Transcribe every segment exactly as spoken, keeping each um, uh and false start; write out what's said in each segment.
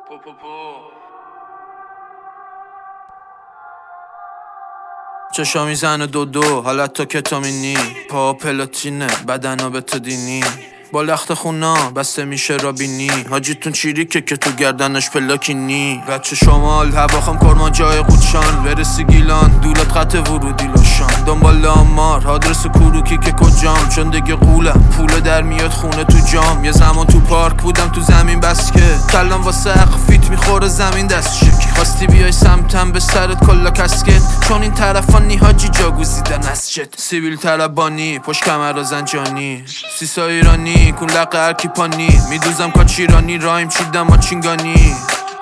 پو پو پو. چشا میزنه دو دو حالت تا کتامینی، پا پلاتینه بدنا به تو دینی، با لخت خونا بسته میشه رابینی، حاجیتون چیریکه که تو گردنش پلاکینی. بچه شمال هواخم کرمان جای قودشان، برسی گیلان دولت قطع ورودی لاشان، دنبال آمار آدرس کروکی که کجام، چون دیگه قولم پول در میاد خونه تو جام. یه زمان تو پارک بودم تو زمین بس که کلم واسه حق فیت میخوره زمین دست شک، خواستی بیای سمتم به سرت کلا کسکت، چون این طرفانی حاجی جا گزیدن مسجد. سیبیل طلبانی پشت کمر زنجانی، سیسا ایرانی کون لقه هرکی پانی، میدوزم کاچیرانی رایم چیدم ما چینگانی.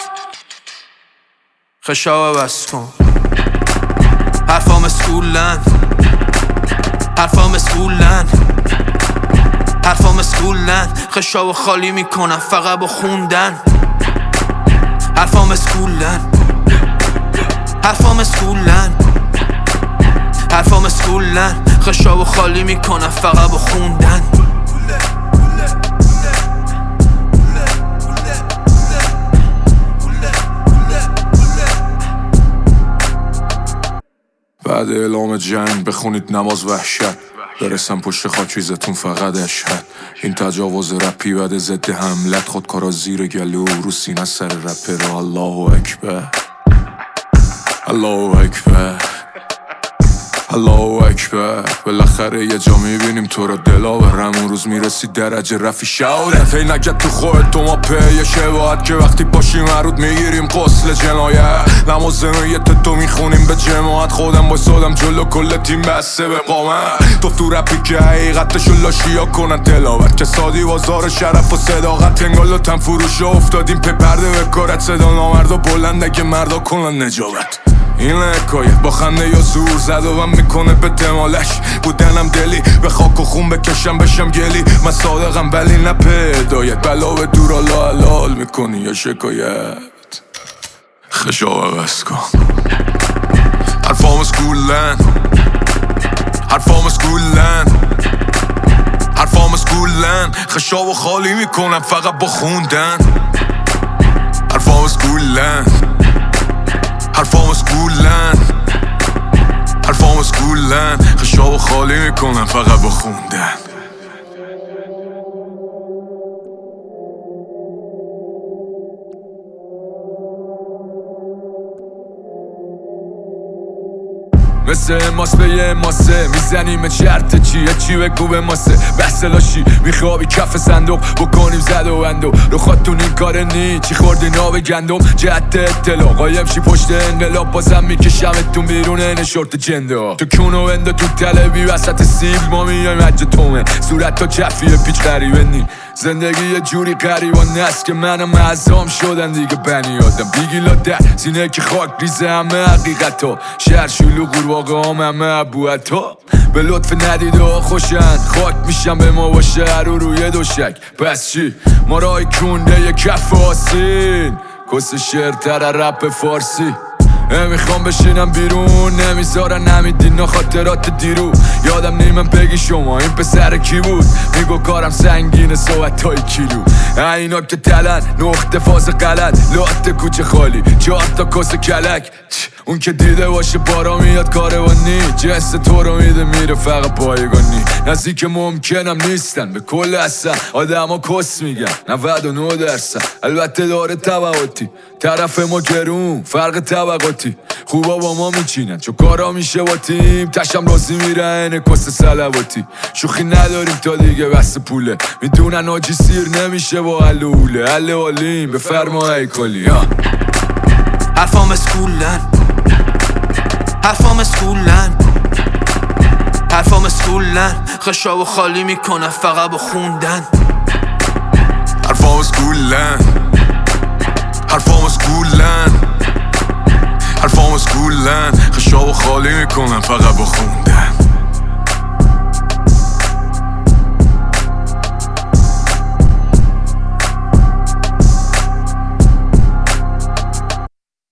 خشاوه بس کن حرفام اسکولن، حرفام اسکولن، حرفام اسکولن، خشاوه خالی میکنم فقط با خوندن. حرفام اسکولن، حرفام اسکولن، حرفام اسکولن، خشاوه خالی میکنم فقط با خوندن. بعد اعلام جنگ بخونید نماز وحشت، برسم پشت خاکریزتون فقط اشهد. این تجاوز رپی بعد ضد حملت، خودکارا زیر گلو رو سینه سر رپر. الله اکبر، الله اکبر، الله اکبر. بالاخره یه جا میبینیم تو رو دلاورم، اون روز میرسی درجه رفی شعوره. فی نگد تو خواهد تو ما پیه شباهت، که وقتی باشیم مرود میگیریم قسل جنایت. نماز زنایت تو میخونیم به جماعت، خودم با سادم جلو کل تیم بسته به قامت. تو تو رپی که حقیقتشو لاشیا کنن تلاوت، که سادی بازار شرف و صداقت. انگال و تن فروش افتادیم پی پرده به کارت، صدا نامردا بلنده که مردا کنن نجابت. این حکایه با خنده یا زور زد و من میکنه به دمالش، بودنم دلی به خاک و خون بکشم بشم گلی. من صادقم ولی نه پیدایت، بلا به دور حالا حلال میکنی یا شکایت. خشاوه بس کن حرفام اسکولن، حرفام اسکولن، حرفام اسکولن، خشاوه خالی میکنم فقط با خوندن. حرفام اسکولن، حرفام اسکولن، حرفام اسکولن، خشاوه خالی میکنم فقط با خوندن. مثل ماس به یه ماسه میزنیم چرت چیه چی بگو به ماسه. بحث لاشی میخوابی کف صندوق بکنیم زد و بندو، رو خودتون این کار نی چی خوردی ناب گندم. جهت اطلاع قایم شی پشت انقلاب، بازم میکشمتون بیرون این شورت جندا. تو کونو بنده تو تلوی وسط سیب، ما میایم حج تومه صورت تا کفیه پیچ غریبه نی. زندگی یه جوری غریبانه است که منم معظام شدن دیگه بنی آدم. بیگیلا در سینه که خاک ریزه همه حقیقتا، شهر شلوغ قورباغه هم همه ابوعطا. به لطف ندیده ها خوشن خاک میشم به ما باشه رو روی دوشک. پس چی؟ ما رای کنده یه کف آسین، کس شعرتر رپ فارسی. نمیخوام بشینم بیرون، نمیذارن نمیدین خاطرات دیرو. یادم نیمم بگی شما این پسر کی بود، میگو کارم سنگینه صحبت های کیلو. اینا که تلن نقطه فاز غلط، لات کوچه خالی چهار تا کس کلک. اون که دیده باشه بارا میاد کاروانی، جنس تو رو میده میره فقط پایگانی. نزدیک ممکنم نیستن به کل اصلا، آدم ها کس میگن نود و نه درصد. البته داره طبقاتی، طرف ما گرون فرق طبقاتی. خوبا با ما میچینن چون کارا میشه با تیم، تشم رازی میرن کس سلواتی. شوخی نداریم تا دیگه بس پوله، میدونن آجی سیر نمیشه با حل و حوله. حل حالیم به فرما ایکالی. حرفام اسکولن، حرفام اسکولن، حرفام اسکولن، خشاوه خالی میکنم فقط با خوندن. حرفام اسکولن، حرفام اسکولن، حرفام اسکولن، خشاوه خالی میکنم فقط با خوندن.